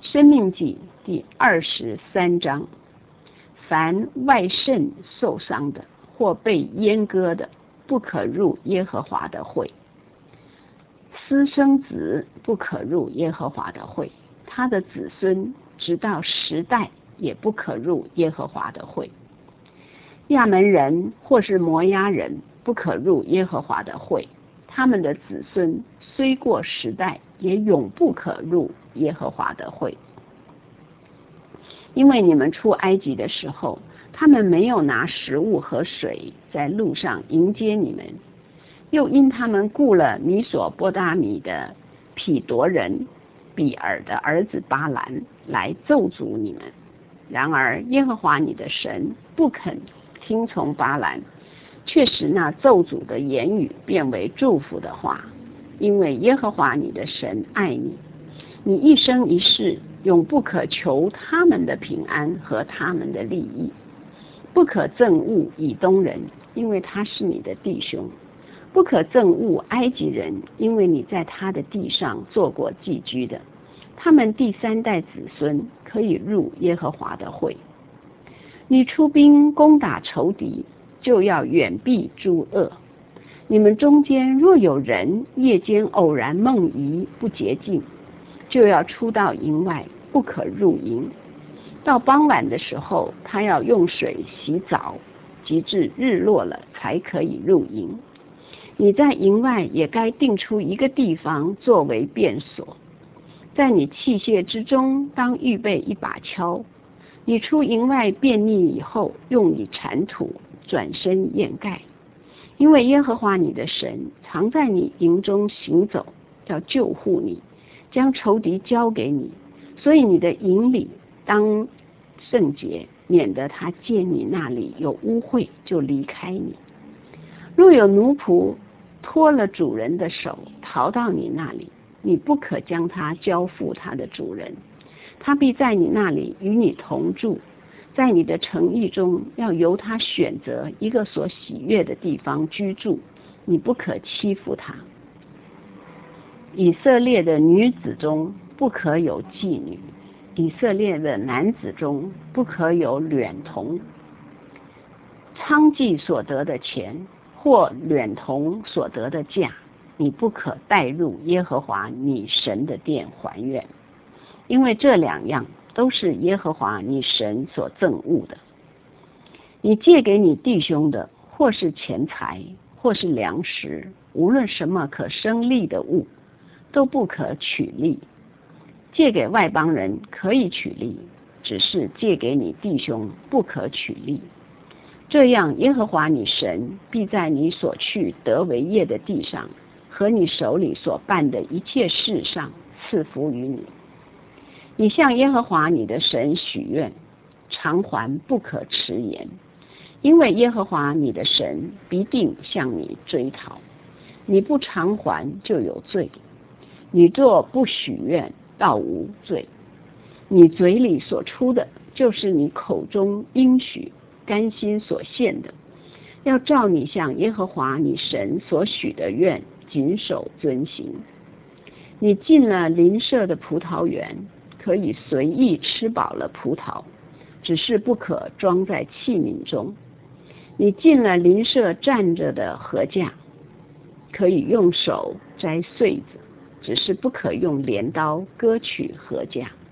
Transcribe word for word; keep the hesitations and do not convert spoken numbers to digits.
申命记第二十三章，凡外肾受伤的或被阉割的，不可入耶和华的会。私生子不可入耶和华的会，他的子孙直到十代也不可入耶和华的会。亚门人或是摩押人不可入耶和华的会，他们的子孙虽过十代也永不可入耶和华的会。因为你们出埃及的时候，他们没有拿食物和水在路上迎接你们，又因他们雇了米索波大米的毗夺人比尔的儿子巴兰来咒诅你们。然而耶和华你的神不肯听从巴兰，却使那咒诅的言语变为祝福的话。因为耶和华你的神爱你，你一生一世永不可求他们的平安和他们的利益。不可憎恶以东人，因为他是你的弟兄；不可憎恶埃及人，因为你在他的地上做过寄居的。他们第三代子孙可以入耶和华的会。你出兵攻打仇敌，就要远避诸恶。你们中间若有人夜间偶然梦遗不洁净，就要出到营外，不可入营。到傍晚的时候，他要用水洗澡，直至日落了才可以入营。你在营外也该定出一个地方作为便所，在你器械之中当预备一把锹。你出营外便溺以后，用以铲土，转身掩盖。因为耶和华你的神常在你营中行走，要救护你，将仇敌交给你，所以你的营里当圣洁，免得他见你那里有污秽就离开你。若有奴仆脱了主人的手逃到你那里，你不可将他交付他的主人，他必在你那里与你同住，在你的城邑中要由他选择一个所喜悦的地方居住，你不可欺负他。以色列的女子中不可有妓女，以色列的男子中不可有孌童。娼妓所得的钱或孌童所得的价，你不可带入耶和华你神的殿还愿，因为这两样都是耶和华你神所憎恶的。你借给你弟兄的，或是钱财，或是粮食，无论什么可生利的物，都不可取利。借给外邦人可以取利，只是借给你弟兄不可取利。这样耶和华你神必在你所去得为业的地上，和你手里所办的一切事上赐福于你。你向耶和华你的神许愿，偿还不可迟延，因为耶和华你的神必定向你追讨。你不偿还就有罪，你若不许愿倒无罪。你嘴里所出的，就是你口中应许甘心所献的，要照你向耶和华你神所许的愿谨守遵行。你进了邻舍的葡萄园，可以随意吃饱了葡萄，只是不可装在器皿中。你进了邻舍站着的禾架，可以用手摘穗子，只是不可用镰刀割取禾架。